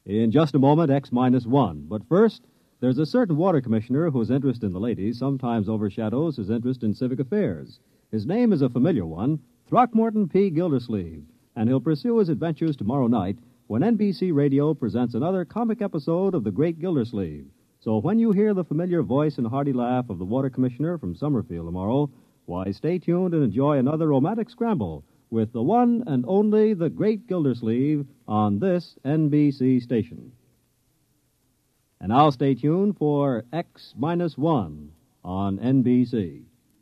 In just a moment, X-1. But first, there's a certain water commissioner whose interest in the ladies sometimes overshadows his interest in civic affairs. His name is a familiar one, Throckmorton P. Gildersleeve, and he'll pursue his adventures tomorrow night when NBC Radio presents another comic episode of The Great Gildersleeve. So when you hear the familiar voice and hearty laugh of the water commissioner from Summerfield tomorrow, why, stay tuned and enjoy another romantic scramble with the one and only The Great Gildersleeve on this NBC station. And now stay tuned for X-1 on NBC.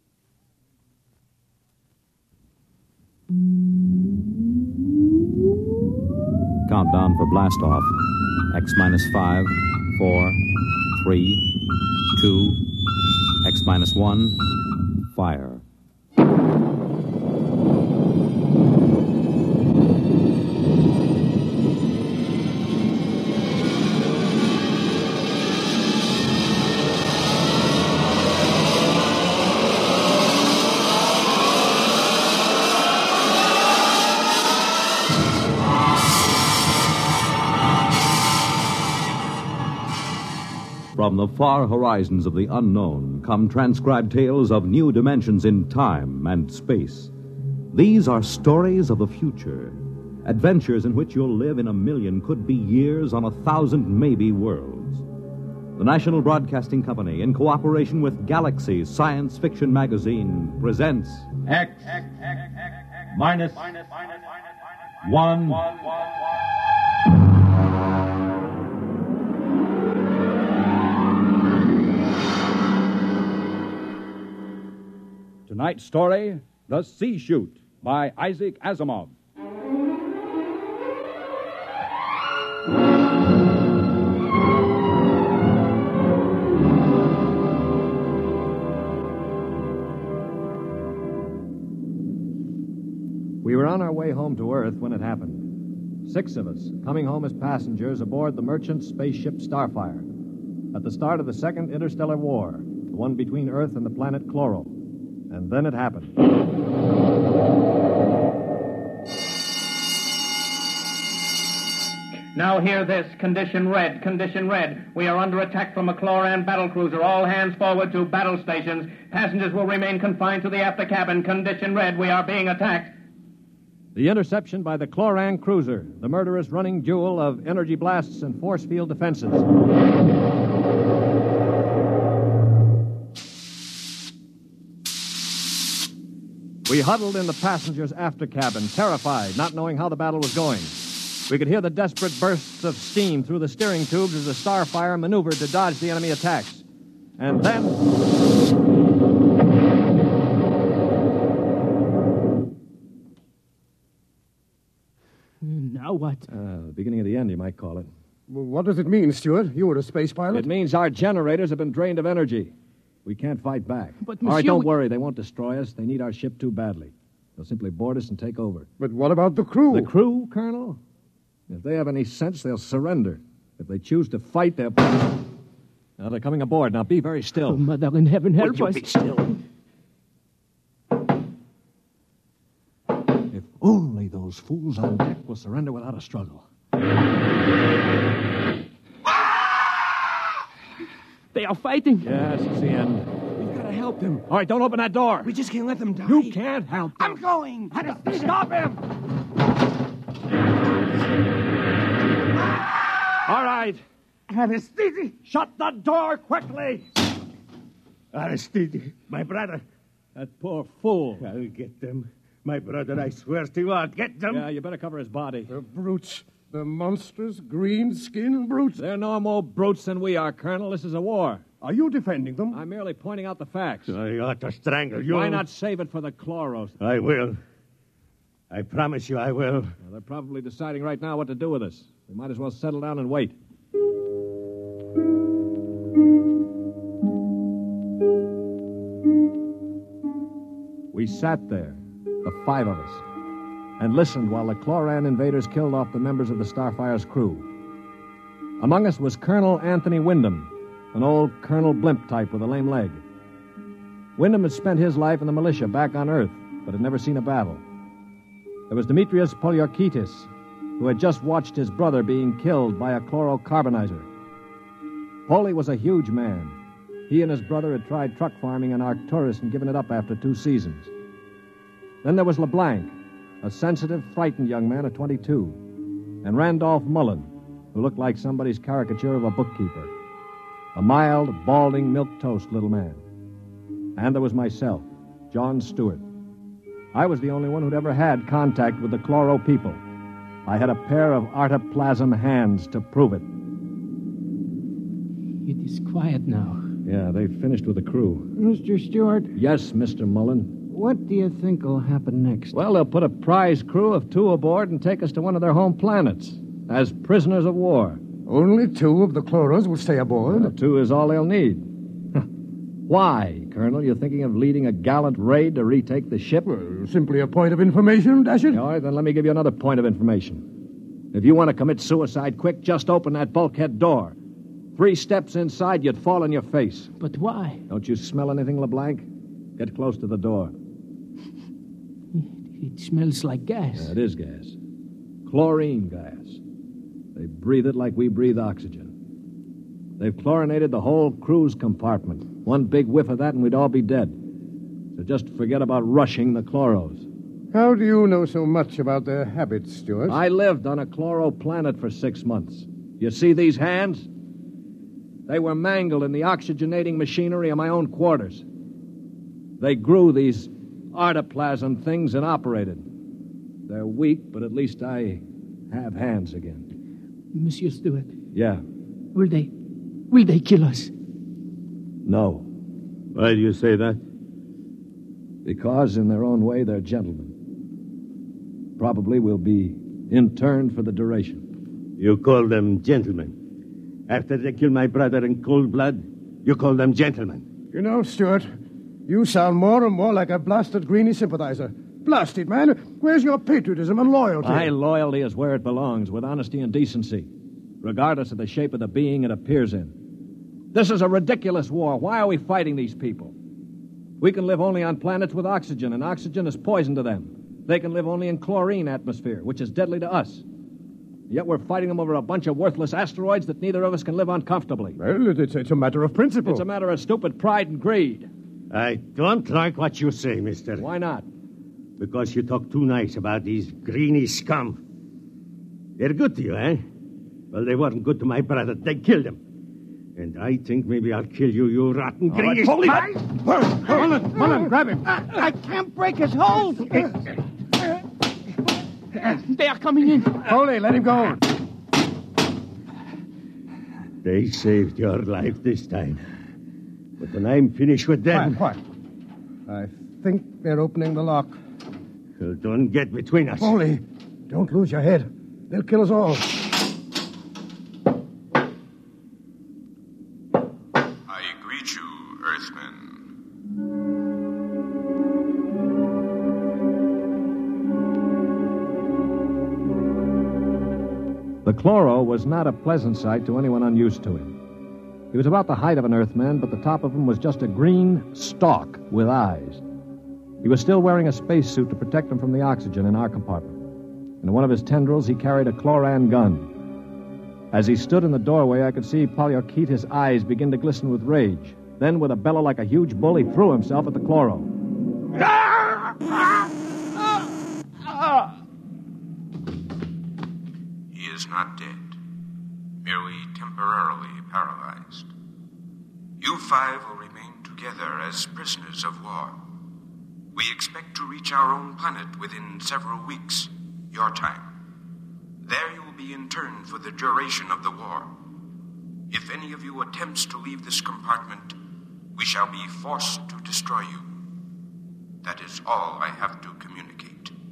Countdown for blast-off. X-5, 4, 3, 2, X-1, fire. From the far horizons of the unknown come transcribed tales of new dimensions in time and space. These are stories of the future, adventures in which you'll live in 1,000,000, could be years, on 1,000 maybe worlds. The National Broadcasting Company, in cooperation with Galaxy Science Fiction Magazine, presents X-1. Tonight's story, The Sea Chute, by Isaac Asimov. We were on our way home to Earth when it happened. 6 of us, coming home as passengers aboard the merchant spaceship Starfire. At the start of the Second Interstellar War, the one between Earth and the planet Cloro. And then it happened. Now hear this. Condition red. We are under attack from a Cloran battlecruiser. All hands forward to battle stations. Passengers will remain confined to the after cabin. Condition red. We are being attacked. The interception by the Cloran cruiser, the murderous running jewel of energy blasts and force field defenses. We huddled in the passengers' after cabin, terrified, not knowing how the battle was going. We could hear the desperate bursts of steam through the steering tubes as the Starfire maneuvered to dodge the enemy attacks. And then... Now what? The beginning of the end, you might call it. Well, what does it mean, Stuart? You were a space pilot? It means our generators have been drained of energy. We can't fight back. But, All right, monsieur, don't worry. They won't destroy us. They need our ship too badly. They'll simply board us and take over. But what about the crew? The crew, Colonel? If they have any sense, they'll surrender. If they choose to fight, they'll... Now, they're coming aboard. Now, be very still. Oh, Mother in heaven, help us. Be still. If only those fools on deck will surrender without a struggle. They are fighting. Yes, it's the end. We've got to help them. All right, don't open that door. We just can't let them die. You can't help them. I'm going. Stop him! All right. Aristide! Shut the door quickly! Aristide, my brother. That poor fool. I'll get them. My brother, I swear to you, I'll get them. Yeah, you better cover his body. The brutes. The monstrous green-skinned brutes. They're no more brutes than we are, Colonel. This is a war. Are you defending them? I'm merely pointing out the facts. I ought to strangle you. Why not save it for the Chloros? I will. I promise you I will. Well, they're probably deciding right now what to do with us. We might as well settle down and wait. We sat there, the 5 of us, and listened while the Cloran invaders killed off the members of the Starfire's crew. Among us was Colonel Anthony Wyndham, an old Colonel Blimp type with a lame leg. Wyndham had spent his life in the militia back on Earth, but had never seen a battle. There was Demetrius Poliorkitis, who had just watched his brother being killed by a chlorocarbonizer. Poley was a huge man. He and his brother had tried truck farming in Arcturus and given it up after 2 seasons. Then there was LeBlanc, a sensitive, frightened young man of 22, and Randolph Mullen, who looked like somebody's caricature of a bookkeeper, a mild, balding, milquetoast little man. And there was myself, John Stewart. I was the only one who'd ever had contact with the Chloro people. I had a pair of artoplasm hands to prove it. It is quiet now. Yeah, they've finished with the crew. Mr. Stewart, Yes, Mr. Mullen. what do you think will happen next? Well, they'll put a prize crew of 2 aboard and take us to one of their home planets as prisoners of war. Only 2 of the Chloros will stay aboard. Well, 2 is all they'll need. Why, Colonel? You thinking of leading a gallant raid to retake the ship? Well, simply a point of information, Dashiell. All right, then let me give you another point of information. If you want to commit suicide quick, just open that bulkhead door. 3 steps inside, you'd fall on your face. But why? Don't you smell anything, LeBlanc? Get close to the door. It smells like gas. Yeah, it is gas. Chlorine gas. They breathe it like we breathe oxygen. They've chlorinated the whole crew's compartment. One big whiff of that and we'd all be dead. So just forget about rushing the Chloros. How do you know so much about their habits, Stewart? I lived on a Chloro planet for 6 months. You see these hands? They were mangled in the oxygenating machinery of my own quarters. They grew these artoplasm things and operated. They're weak, but at least I have hands again. Monsieur Stewart, Yeah. will they kill us? No. Why do you say that? Because, in their own way, they're gentlemen. Probably will be interned for the duration. You call them gentlemen. After they killed my brother in cold blood, you call them gentlemen. You know, Stewart, you sound more and more like a blasted Greenie sympathizer. Blasted, man. Where's your patriotism and loyalty? My loyalty is where it belongs, with honesty and decency, regardless of the shape of the being it appears in. This is a ridiculous war. Why are we fighting these people? We can live only on planets with oxygen, and oxygen is poison to them. They can live only in chlorine atmosphere, which is deadly to us. Yet we're fighting them over a bunch of worthless asteroids that neither of us can live on comfortably. Well, it's a matter of principle. It's a matter of stupid pride and greed. I don't like what you say, mister. Why not? Because you talk too nice about these greeny scum. They're good to you, eh? Well, they weren't good to my brother. They killed him. And I think maybe I'll kill you, you rotten greeny... Mullen, grab him. I can't break his hold. They are coming in. Foley, let him go. They saved your life this time. But when I'm finished with them... Quiet. I think they're opening the lock. Well, don't get between us. Foley, don't lose your head. They'll kill us all. I greet you, Earthmen. The Chloro was not a pleasant sight to anyone unused to him. He was about the height of an Earthman, but the top of him was just a green stalk with eyes. He was still wearing a spacesuit to protect him from the oxygen in our compartment. In one of his tendrils, he carried a chloran gun. As he stood in the doorway, I could see Polyarchetes' eyes begin to glisten with rage. Then, with a bellow like a huge bull, he threw himself at the Chloro. He is not dead, merely temporarily paralyzed. You 5 will remain together as prisoners of war. We expect to reach our own planet within several weeks, your time. There you will be interned for the duration of the war. If any of you attempts to leave this compartment, we shall be forced to destroy you. That is all I have to communicate.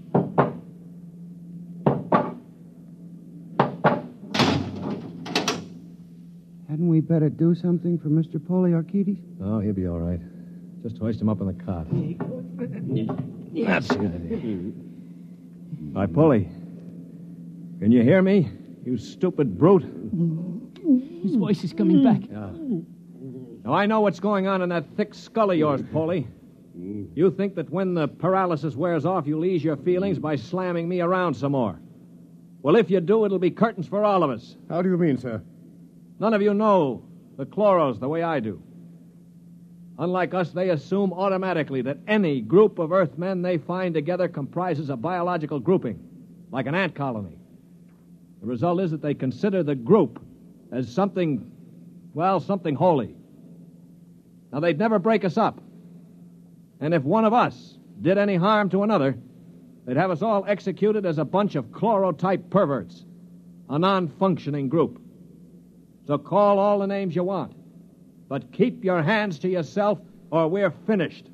Hadn't we better do something for Mr. Polyarchetes? Oh, he'll be all right. Just hoist him up on the cot. That's it. Hi, Polly. Can you hear me, you stupid brute? His voice is coming back. Now, I know what's going on in that thick skull of yours, Polly. You think that when the paralysis wears off, you'll ease your feelings by slamming me around some more. Well, if you do, it'll be curtains for all of us. How do you mean, sir? None of you know the chloros the way I do. Unlike us, they assume automatically that any group of Earthmen they find together comprises a biological grouping, like an ant colony. The result is that they consider the group as something holy. Now, they'd never break us up. And if one of us did any harm to another, they'd have us all executed as a bunch of chlorotype perverts, a non-functioning group. So call all the names you want, but keep your hands to yourself or we're finished.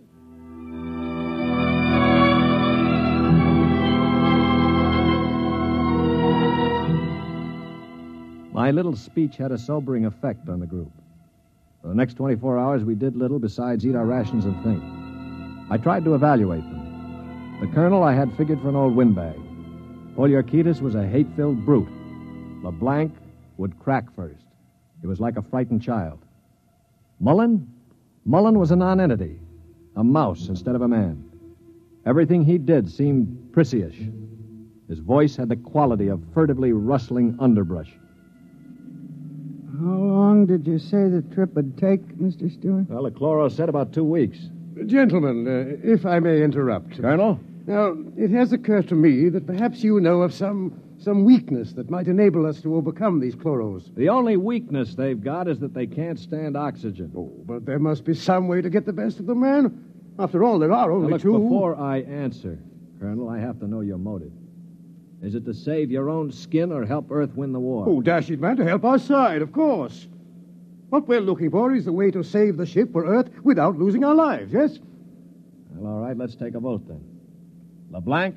My little speech had a sobering effect on the group. For the next 24 hours, we did little besides eat our rations and think. I tried to evaluate them. The colonel I had figured for an old windbag. Poliorcetes was a hate-filled brute. LeBlanc would crack first. He was like a frightened child. Mullen was a nonentity, a mouse instead of a man. Everything he did seemed prissyish. His voice had the quality of furtively rustling underbrush. How long did you say the trip would take, Mr. Stewart? Well, the chloro said about 2 weeks. Gentlemen, if I may interrupt. Colonel? Now, it has occurred to me that perhaps you know of some weakness that might enable us to overcome these chloros. The only weakness they've got is that they can't stand oxygen. Oh, but there must be some way to get the best of them, man. After all, there are only now, look, two. Before I answer, Colonel, I have to know your motive. Is it to save your own skin or help Earth win the war? Oh, dash it, man, to help our side, of course. What we're looking for is the way to save the ship for Earth without losing our lives, yes? Well, all right, let's take a vote then. LeBlanc?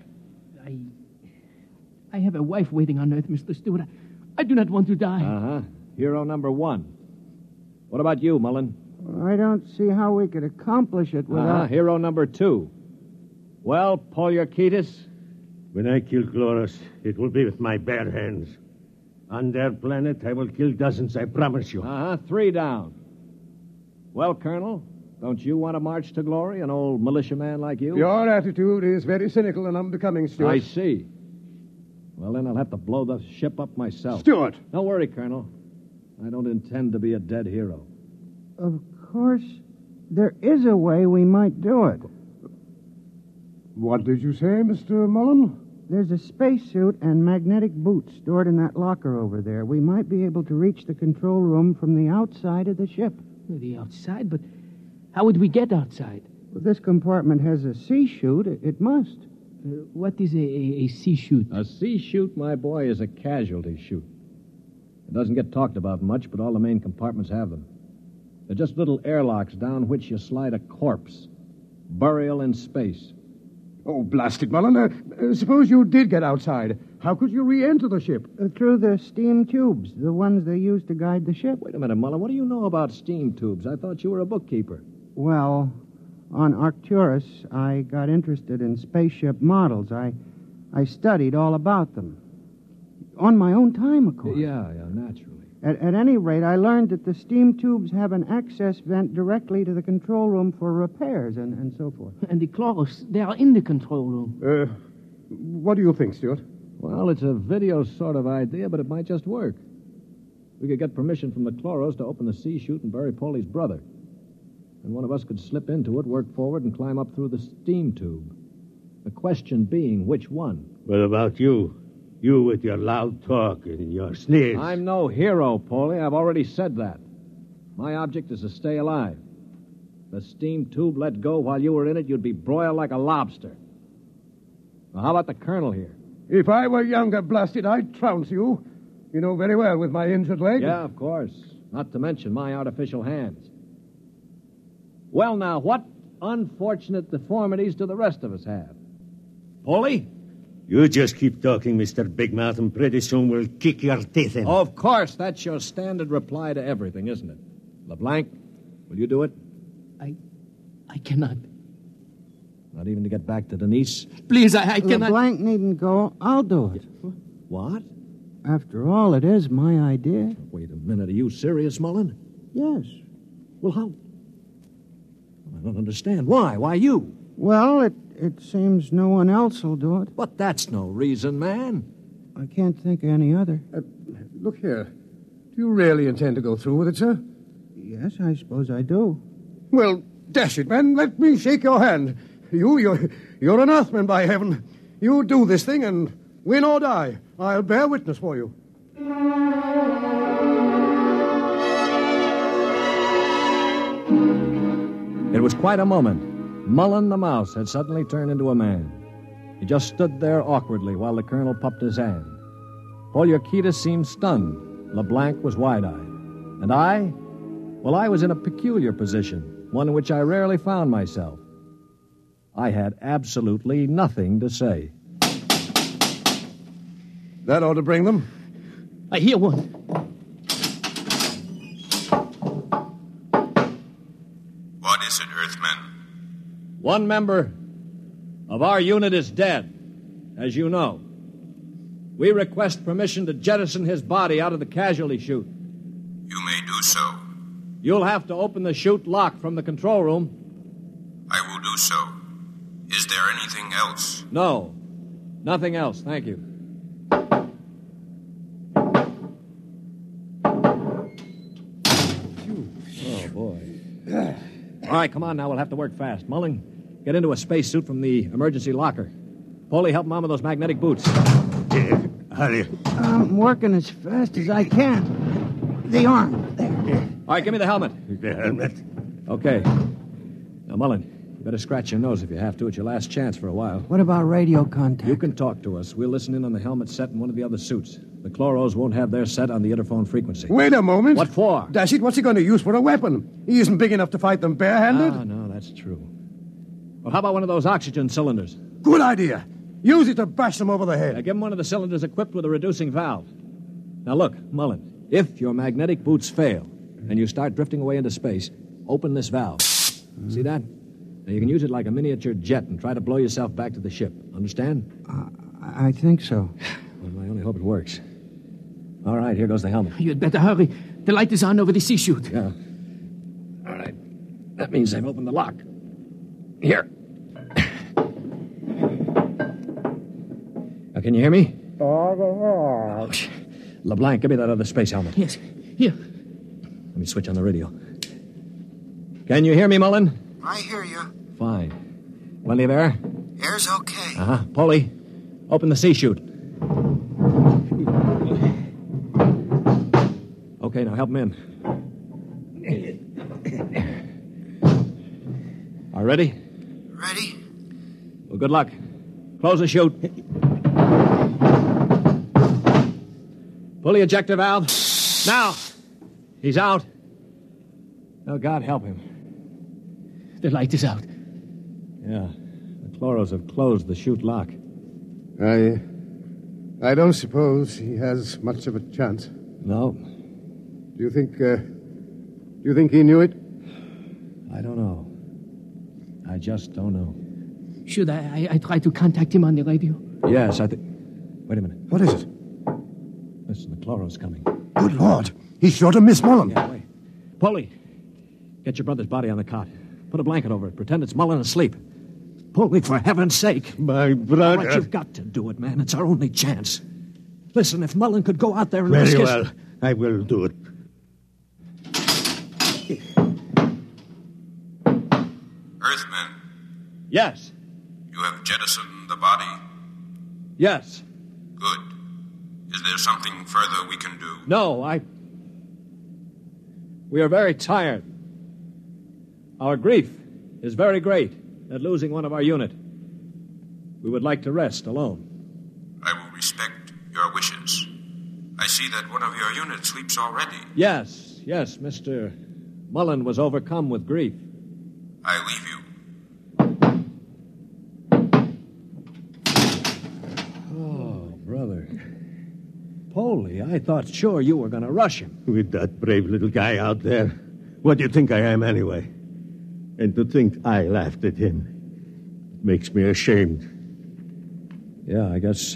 I have a wife waiting on Earth, Mr. Stewart. I do not want to die. Uh-huh. Hero number 1. What about you, Mullen? I don't see how we could accomplish it without... Hero number 2. Well, Poliorcetes? When I kill Chloros, it will be with my bare hands. On their planet, I will kill dozens, I promise you. 3 down. Well, Colonel, don't you want to march to glory, an old militiaman like you? Your attitude is very cynical and unbecoming, Stuart. I see. Well, then I'll have to blow the ship up myself. Stuart! Don't worry, Colonel. I don't intend to be a dead hero. Of course, there is a way we might do it. What did you say, Mr. Mullen? There's a spacesuit and magnetic boots stored in that locker over there. We might be able to reach the control room from the outside of the ship. The outside? But how would we get outside? Well, this compartment has a sea chute. It must. What is a sea chute? A sea chute, my boy, is a casualty chute. It doesn't get talked about much, but all the main compartments have them. They're just little airlocks down which you slide a corpse. Burial in space. Oh, blast it, Mullen. Suppose you did get outside. How could you re-enter the ship? Through the steam tubes, the ones they use to guide the ship. Wait a minute, Mullen. What do you know about steam tubes? I thought you were a bookkeeper. Well, on Arcturus, I got interested in spaceship models. I studied all about them. On my own time, of course. Yeah, naturally. At any rate, I learned that the steam tubes have an access vent directly to the control room for repairs and so forth. And the chloros, they are in the control room. What do you think, Stuart? Well, it's a video sort of idea, but it might just work. We could get permission from the chloros to open the sea chute and bury Polly's brother. And one of us could slip into it, work forward, and climb up through the steam tube. The question being, which one? What about you? You with your loud talk and your sneers. I'm no hero, Polly. I've already said that. My object is to stay alive. The steam tube let go while you were in it, you'd be broiled like a lobster. Now, how about the colonel here? If I were younger, blasted, I'd trounce you. You know very well with my injured leg. Yeah, of course. Not to mention my artificial hands. Well, now, what unfortunate deformities do the rest of us have? Polly? You just keep talking, Mr. Big Mouth, and pretty soon we'll kick your teeth in. Of course, that's your standard reply to everything, isn't it? LeBlanc, will you do it? I cannot. Not even to get back to Denise? Please, I cannot. LeBlanc needn't go. I'll do it. What? After all, it is my idea. Wait a minute. Are you serious, Mullen? Yes. Well, how? I don't understand. Why? Why you? Well, it seems no one else will do it. But that's no reason, man. I can't think of any other. Look here. Do you really intend to go through with it, sir? Yes, I suppose I do. Well, dash it, man. Let me shake your hand. You're an Earthman, by heaven. You do this thing and win or die. I'll bear witness for you. It was quite a moment. Mullen the mouse had suddenly turned into a man. He just stood there awkwardly while the colonel puffed his hand. Poliorcetes seemed stunned. LeBlanc was wide-eyed. And I? Well, I was in a peculiar position, one in which I rarely found myself. I had absolutely nothing to say. That ought to bring them. I hear one. What is it, Earthman? One member of our unit is dead, as you know. We request permission to jettison his body out of the casualty chute. You may do so. You'll have to open the chute lock from the control room. I will do so. Is there anything else? No, nothing else, thank you. Oh, boy. All right, come on now, we'll have to work fast. Mullen, get into a spacesuit from the emergency locker. Polly, help Mom with those magnetic boots. How do you... I'm working as fast as I can. The arm, there. All right, give me the helmet. The helmet? Okay. Now, Mullen, you better scratch your nose if you have to. It's your last chance for a while. What about radio contact? You can talk to us. We'll listen in on the helmet set in one of the other suits. The Chloros won't have their set on the interphone frequency. Wait a moment. What for? Dash it, what's he going to use for a weapon? He isn't big enough to fight them barehanded. Ah, no, that's true. Well, how about one of those oxygen cylinders? Good idea. Use it to bash them over the head. Now, give him one of the cylinders equipped with a reducing valve. Now, look, Mullen, if your magnetic boots fail and you start drifting away into space, open this valve. See that? Now, you can use it like a miniature jet and try to blow yourself back to the ship. Understand? I think so. Well, I only hope it works. All right, here goes the helmet. You'd better hurry. The light is on over the sea chute. Yeah. All right. That means I've opened the lock. Here. Now, can you hear me? LeBlanc, give me that other space helmet. Yes. Here. Let me switch on the radio. Can you hear me, Mullen? I hear you. Fine. Plenty of air? Air's okay. Uh-huh. Polly, open the sea chute. Okay, now help him in. Are ready? Ready? Well, good luck. Close the chute. Pull the ejector valve. Now! He's out. Oh, God help him. The light is out. Yeah. The Chloros have closed the chute lock. I don't suppose he has much of a chance. No. Do you think he knew it? I don't know. I just don't know. Should I try to contact him on the radio? Yes, I think... Wait a minute. What is it? Listen, the Chloros coming. Good Lord. He's sure to miss Mullen. Yeah, wait. Polly, get your brother's body on the cot. Put a blanket over it. Pretend it's Mullen asleep. Polly, for heaven's sake. My brother. All right, you've got to do it, man. It's our only chance. Listen, if Mullen could go out there and Very risk his... well. I will do it. Earthman, Yes. you have jettisoned the body. Yes. Good. Is there something further we can do? No, We are very tired. Our grief is very great at losing one of our unit. We would like to rest alone. I will respect your wishes. I see that one of your units sleeps already. Yes, Mr. Mullen was overcome with grief. I leave you. Oh, brother. Polly, I thought sure you were going to rush him. With that brave little guy out there. What do you think I am, anyway? And to think I laughed at him makes me ashamed. Yeah, I guess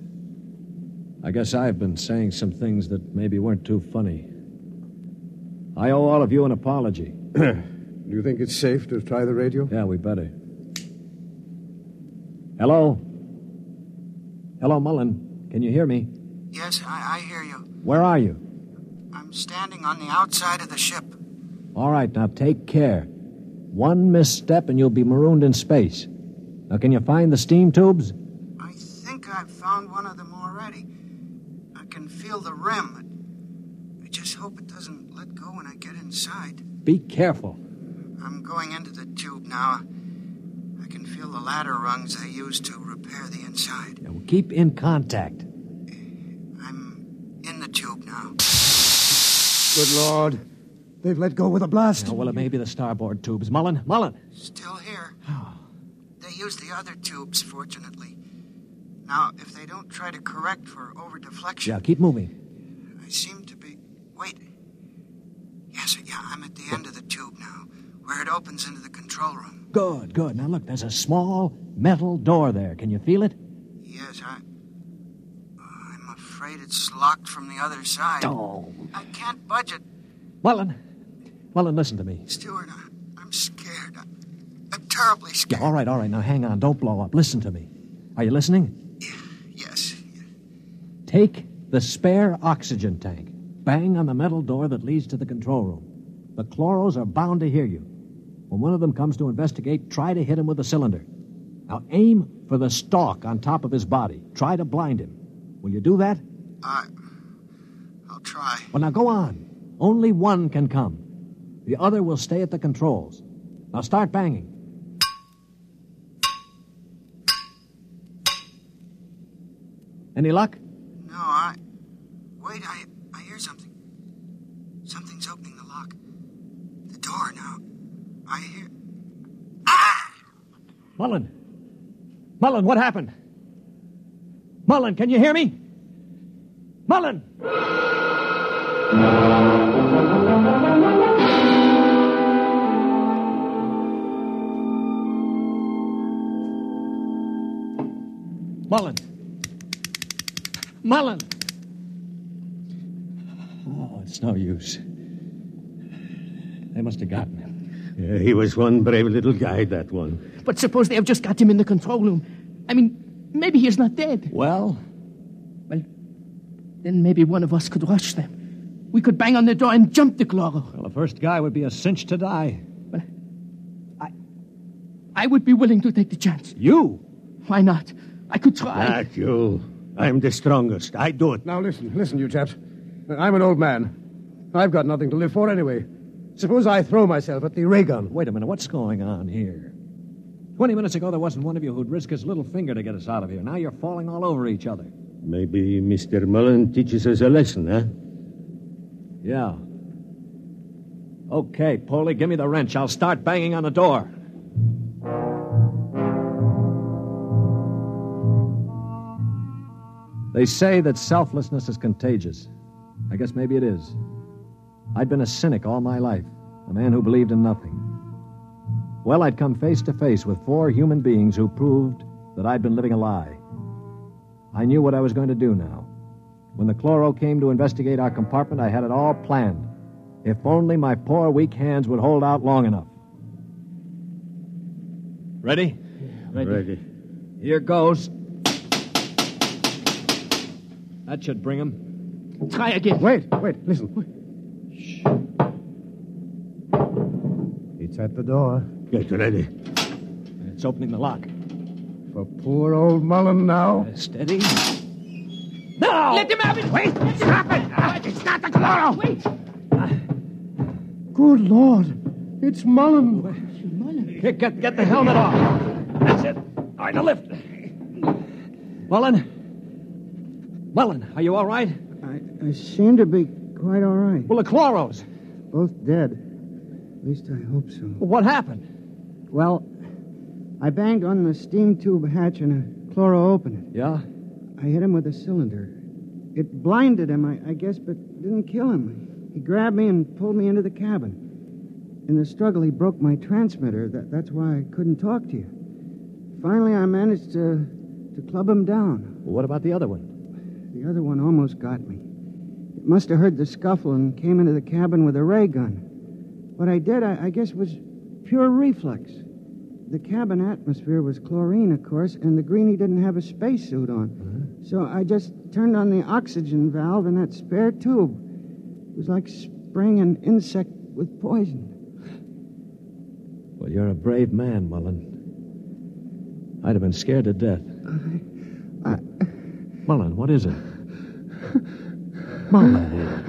I've been saying some things that maybe weren't too funny. I owe all of you an apology. Do you think it's safe to try the radio? Yeah, we better. Hello? Hello, Mullen. can you hear me? Yes, I hear you. Where are you? I'm standing on the outside of the ship. All right, now take care. One misstep and you'll be marooned in space. Now, can you find the steam tubes? I think I've found one of them already. I can feel the rim. I just hope it doesn't let go when I get inside. Be careful. I'm going into the tube now. I can feel the ladder rungs they use to repair the inside. Yeah, well, keep in contact. I'm in the tube now. Good Lord. They've let go with a blast. Oh, well, it may be the starboard tubes. Mullen! Still here. They use the other tubes, fortunately. Now, if they don't try to correct for over-deflection... Yeah, keep moving. I seem to be... Wait. Yes, I'm at the end of the tube now, where it opens into the control room. Good. Now, look, there's a small metal door there. Can you feel it? Yes, I'm afraid it's locked from the other side. Oh. I can't budge it. Mullen, listen to me. Stewart, I'm scared. I'm terribly scared. Yeah, all right. Now, hang on. Don't blow up. Listen to me. Are you listening? Yes. Take the spare oxygen tank. Bang on the metal door that leads to the control room. The chloros are bound to hear you. When one of them comes to investigate, try to hit him with a cylinder. Now, aim for the stalk on top of his body. Try to blind him. Will you do that? I'll try. Well, now, go on. Only one can come. The other will stay at the controls. Now, start banging. Any luck? No, Wait, I hear something. Something's opening the lock. The door now. I hear... Ah! Mullen, what happened? Mullen, can you hear me? Mullen! Mullen! Oh, it's no use. They must have gotten him. Yeah, he was one brave little guy, that one. But suppose they have just got him in the control room. I mean, maybe he's not dead. Well, then maybe one of us could rush them. We could bang on the door and jump the chloro. Well, the first guy would be a cinch to die. But I would be willing to take the chance. You? Why not? I could try. Not you. I'm the strongest. I do it. Now, listen, you chaps. I'm an old man. I've got nothing to live for anyway. Suppose I throw myself at the ray gun. Wait a minute. What's going on here? 20 minutes ago, there wasn't one of you who'd risk his little finger to get us out of here. Now you're falling all over each other. Maybe Mr. Mullen teaches us a lesson, huh? Yeah. Okay, Polly, give me the wrench. I'll start banging on the door. They say that selflessness is contagious. I guess maybe it is. I'd been a cynic all my life, a man who believed in nothing. Well, I'd come face to face with 4 human beings who proved that I'd been living a lie. I knew what I was going to do now. When the chloro came to investigate our compartment, I had it all planned. If only my poor, weak hands would hold out long enough. Ready? Ready. Here goes. That should bring him. Try again. Wait, listen. Shh. It's at the door. Get ready. It's opening the lock. For poor old Mullen now. Steady. No! Let him have it! Wait! Stop it! It's not the chloro! Wait! Good Lord. It's Mullen. Get the helmet off. That's it. All right, now lift. Mullen, are you all right? I seem to be quite all right. Well, the chloros. Both dead. At least I hope so. Well, what happened? Well, I banged on the steam tube hatch and a chloro opened it. Yeah? I hit him with a cylinder. It blinded him, I guess, but didn't kill him. He grabbed me and pulled me into the cabin. In the struggle, he broke my transmitter. That's why I couldn't talk to you. Finally, I managed to club him down. Well, what about the other one? The other one almost got me. It must have heard the scuffle and came into the cabin with a ray gun. What I did, I guess, was pure reflex. The cabin atmosphere was chlorine, of course, and the greenie didn't have a spacesuit on. So I just turned on the oxygen valve in that spare tube. It was like spraying an insect with poison. Well, you're a brave man, Mullen. I'd have been scared to death. Mullen, what is it? Mullen.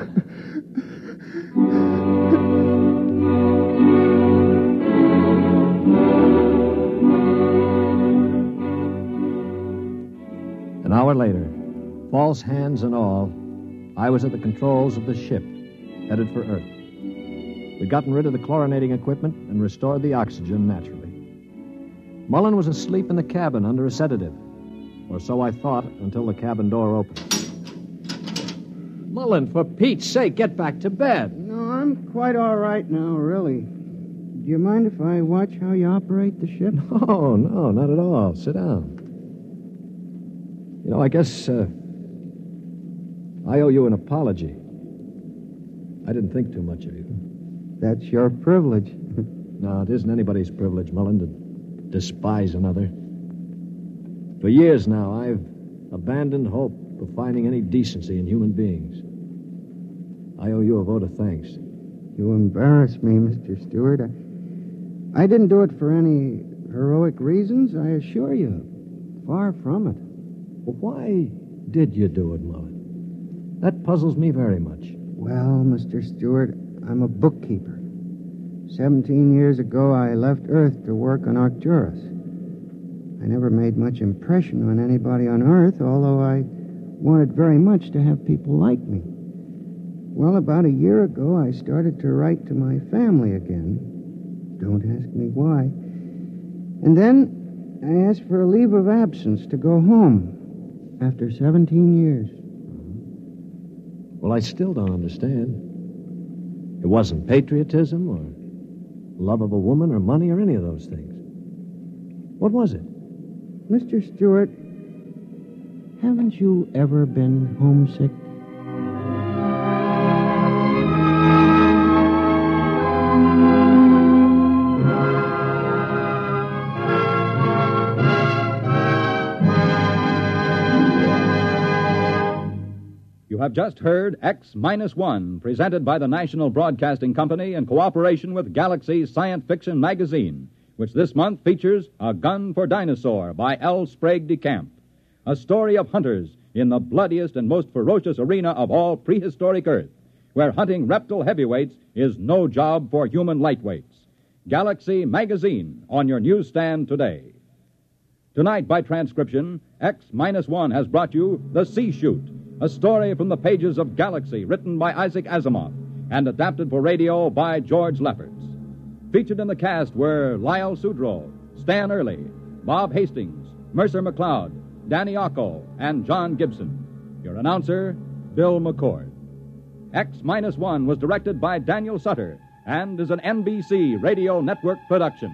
An hour later, false hands and all, I was at the controls of the ship, headed for Earth. We'd gotten rid of the chlorinating equipment and restored the oxygen naturally. Mullen was asleep in the cabin under a sedative, or so I thought until the cabin door opened. Mullen, for Pete's sake, get back to bed. No, I'm quite all right now, really. Do you mind if I watch how you operate the ship? No, not at all. Sit down. You know, I guess I owe you an apology. I didn't think too much of you. That's your privilege. No, it isn't anybody's privilege, Mullen, to despise another. For years now, I've abandoned hope of finding any decency in human beings. I owe you a vote of thanks. You embarrass me, Mr. Stewart. I didn't do it for any heroic reasons, I assure you. Far from it. Well, why did you do it, Mullen? That puzzles me very much. Well, Mr. Stewart, I'm a bookkeeper. 17 years ago, I left Earth to work on Arcturus. I never made much impression on anybody on Earth, although I wanted very much to have people like me. Well, about a year ago, I started to write to my family again. Don't ask me why. And then I asked for a leave of absence to go home after 17 years. Well, I still don't understand. It wasn't patriotism or love of a woman or money or any of those things. What was it? Mr. Stewart, haven't you ever been homesick? You have just heard X-1, presented by the National Broadcasting Company in cooperation with Galaxy Science Fiction Magazine, which this month features A Gun for Dinosaur by L. Sprague de Camp, a story of hunters in the bloodiest and most ferocious arena of all prehistoric Earth, where hunting reptile heavyweights is no job for human lightweights. Galaxy Magazine on your newsstand today. Tonight, by transcription, X-1 has brought you The Sea Chute, a story from the pages of Galaxy, written by Isaac Asimov and adapted for radio by George Lefferts. Featured in the cast were Lyle Sudrow, Stan Early, Bob Hastings, Mercer McLeod, Danny Ocko, and John Gibson. Your announcer, Bill McCord. X-1 was directed by Daniel Sutter and is an NBC Radio Network production.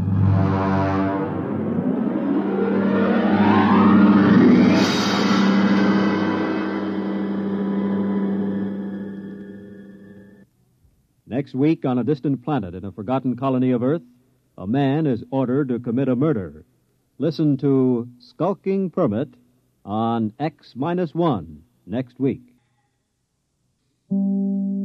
Next week, on a distant planet in a forgotten colony of Earth, a man is ordered to commit a murder. Listen to Skulking Permit on X-1 next week.